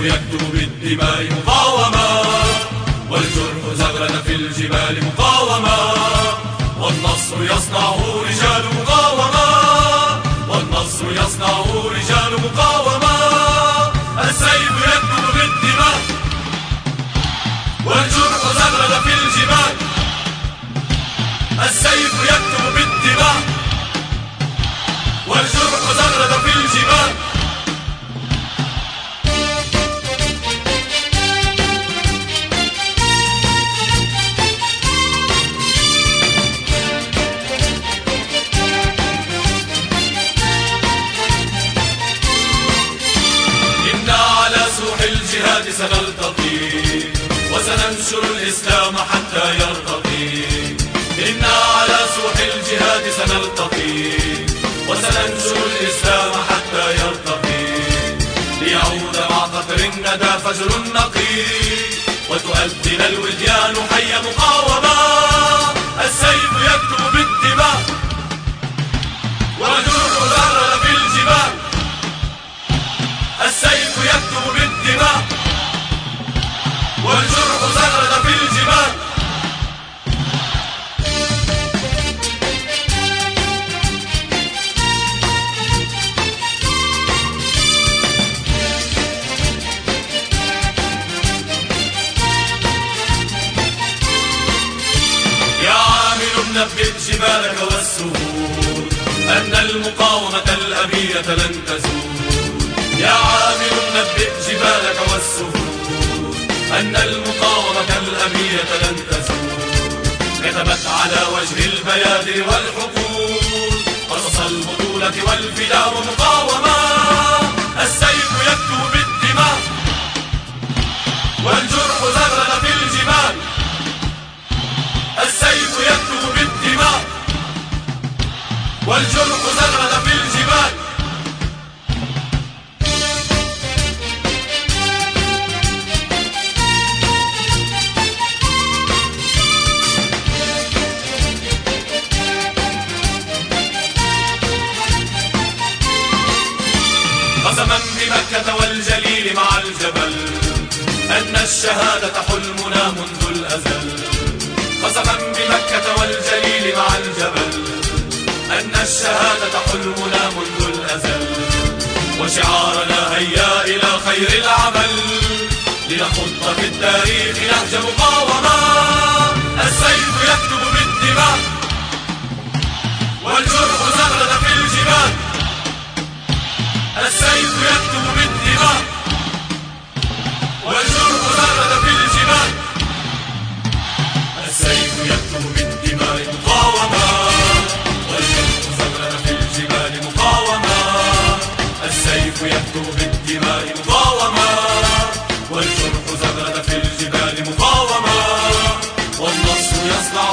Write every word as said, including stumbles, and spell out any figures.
يكتب بالدماء مقاومة، والجرح زغرد في الجبال مقاومة، والنصر يصنعه رجال مقاومة، والنصر يصنعه رجال مقاومة. السيف يكتب بالدماء والجرح زغرد في الجبال، السيف يكتب بالدماء والجرح زغرد في الجبال. الجهاد سنلتقي وسننشر الإسلام حتى يرتقي، إنا على سوح الجهاد سنلتقي وسننشر الإسلام حتى يرتقي، ليعود مع قطر الندى فجر نقي وتؤذن الوديان حي مقاومة. السيف يكتب بالدماء والجرح زغرد في الجبال، السيف يكتب بالدماء والجرح زغرد في الجبال. يا عامل نبئ جبالك والسهول أن المقاومة الأبية لن تزول، يا عامل نبئ جبالك والسهول أن المقاومة الأبية لن تزول، كتبت على وجه البيادر والحقول قصص البطولة والفداء ومقاومة. السيف يكتب بالدماء والجرح زغرد في الجبال، السيف يكتب بالدماء والجرح زغرد في الجبال. قسما بمكة والجليل مع الجبل أن الشهادة حلمنا منذ الأزل، قسما بمكة والجليل مع الجبل أن الشهادة حلمنا منذ الأزل، وشعارنا هيا إلى خير العمل لنخط في التاريخ نهج مقاومة. السيف يكتب بالدماء والجرح زغرد في الجبال، السيف يكتب بالدماء والجرح زغرد في الجبال. السيف يكتب بالدماء مقاومة والجرح زغرد في الجبال مقاومة، السيف يكتب بالدماء مقاومة والجرح زغرد في الجبال مقاومة، والنصر يصنع